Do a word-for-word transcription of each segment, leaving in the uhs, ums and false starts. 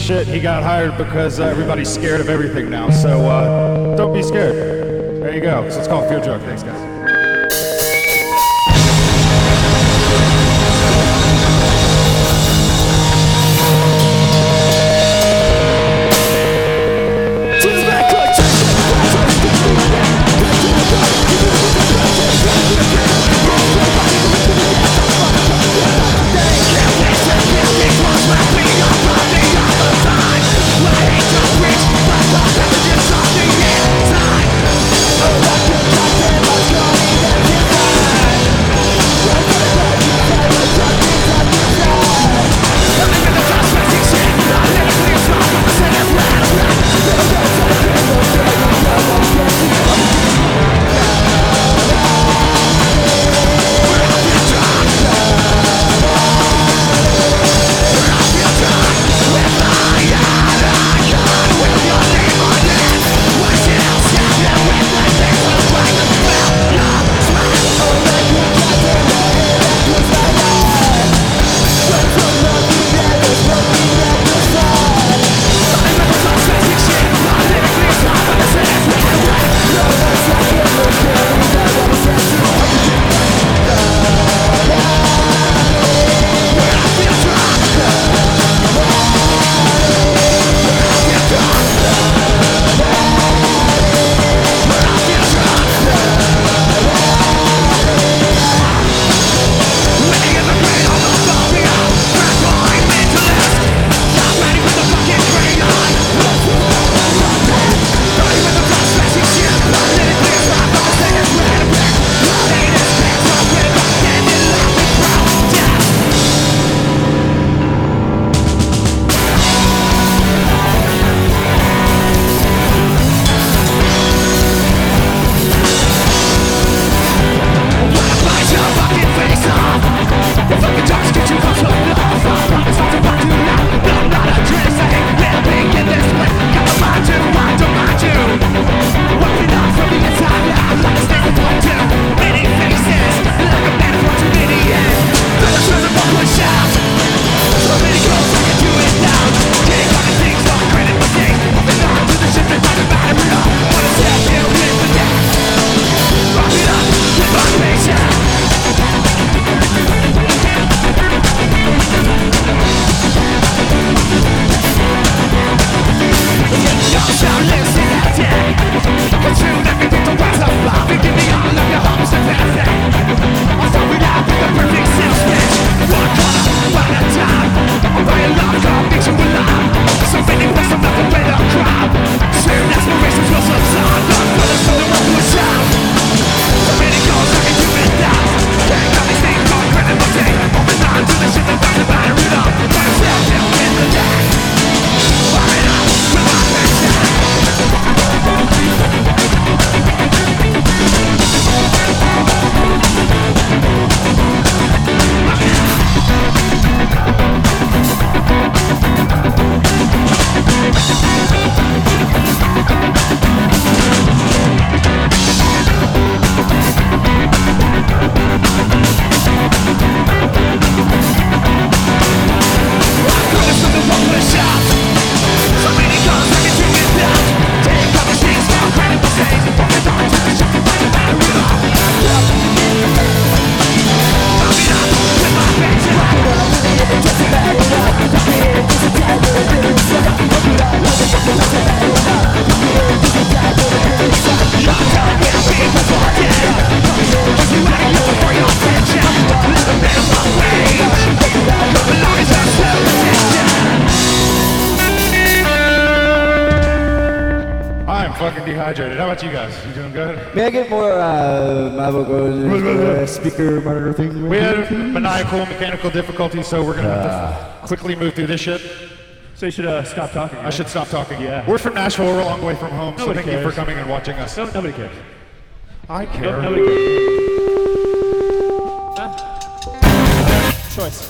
shit. He got hired because uh, everybody's scared of everything now. So uh, don't be scared. There you go. So it's called Fear Drug. Thanks, guys. Dehydrated. How about you guys? You doing good? May I get more uh, my vocals, uh, speaker monitor thing? We had maniacal mechanical difficulties, so we're gonna have Uh. to quickly move through this shit. So you should uh, stop talking. I should stop talking. Yeah. We're from Nashville. We're a long way from home, so Nobody thank you cares. for coming and watching us. No, nobody cares. I care. No, nobody cares. Huh? Choice.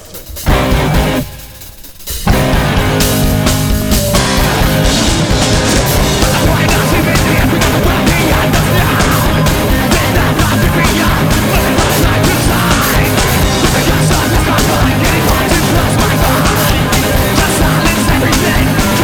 Everything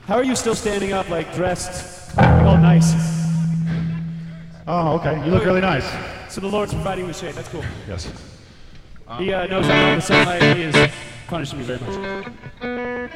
How are you still standing up, like dressed all nice? Oh, okay. You look really nice. So the Lord's providing the shade. That's cool. Yes. He uh, knows I'm on the same light. He is punishing me very much.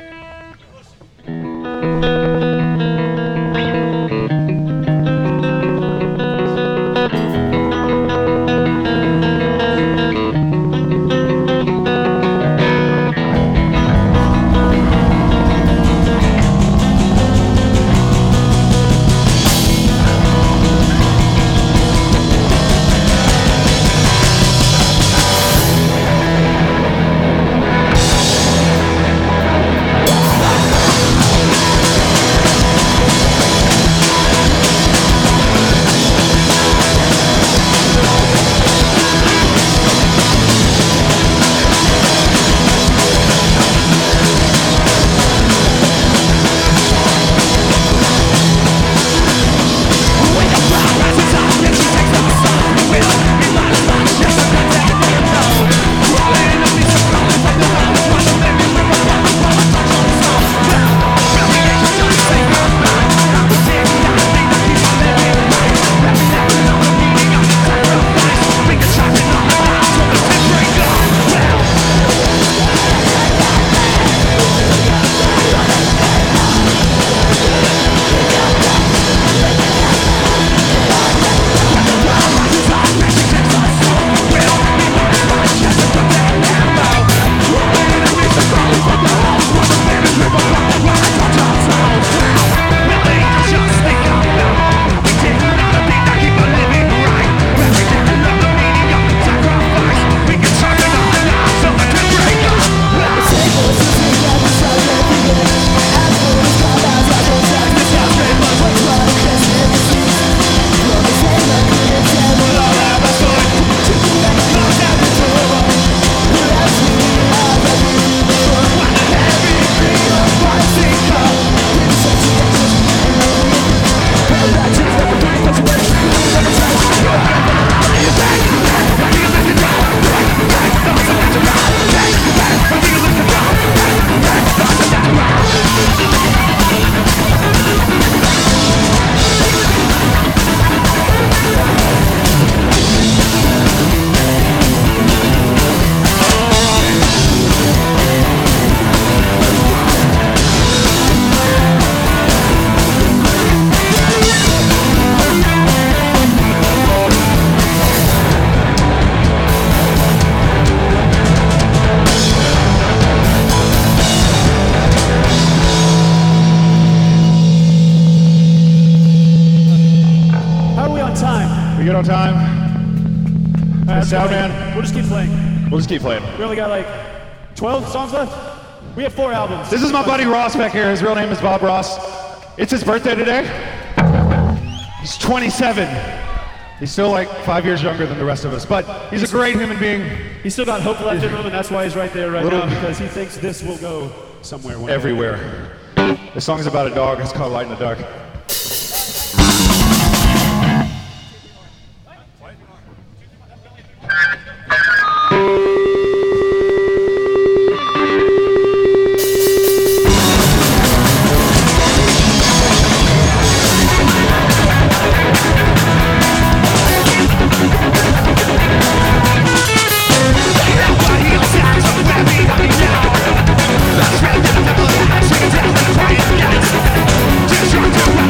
good on time? Alright, Sound man? We'll just keep playing. We'll just keep playing. We only got like twelve songs left. We have four albums. This is my buddy Ross back here. His real name is Bob Ross. It's his birthday today. He's twenty-seven. He's still like five years younger than the rest of us, but he's a great human being. He's still got hope left in him, and that's why he's right there right Little- now, because he thinks this will go somewhere. one day. Everywhere. This song is about a dog. It's called Light in the Dark. Just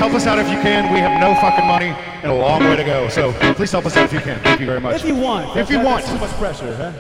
help us out if you can. We have no fucking money and a long way to go. So please help us out if you can. Thank you very much. If you want. If you That- want. That's too much pressure, huh?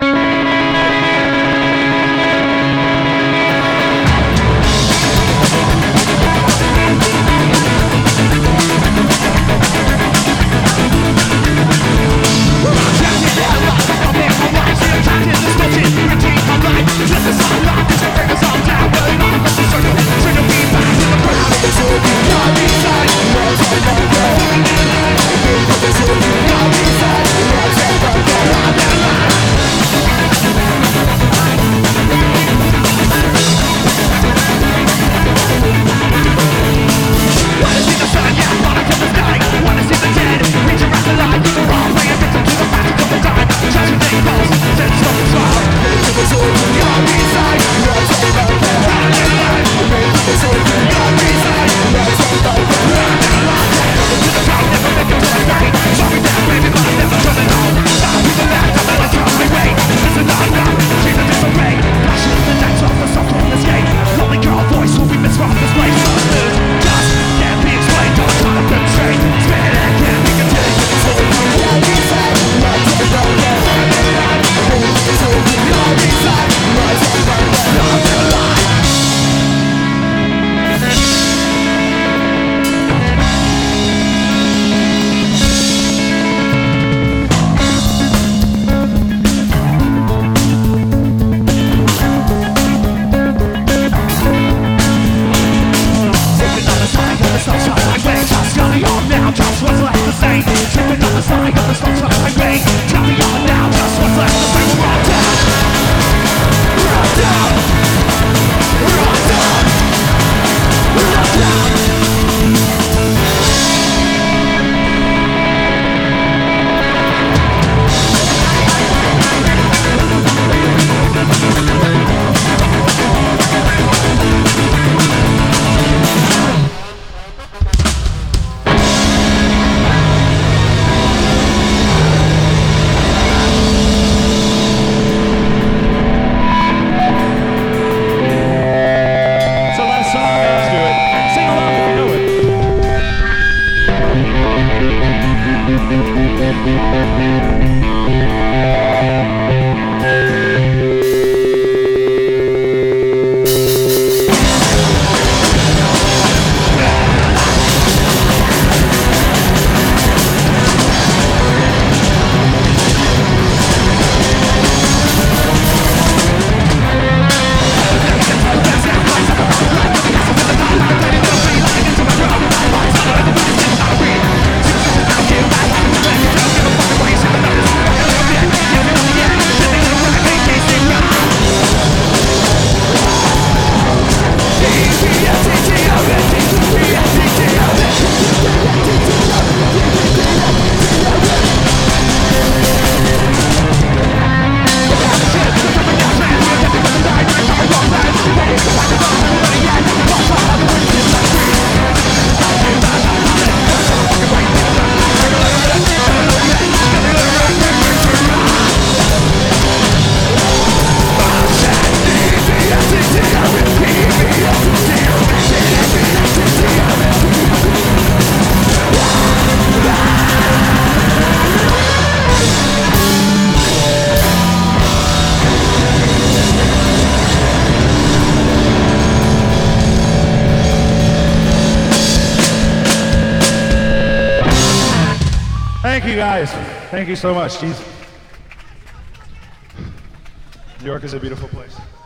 Thank you guys. Thank you so much. Jeez. New York is a beautiful place.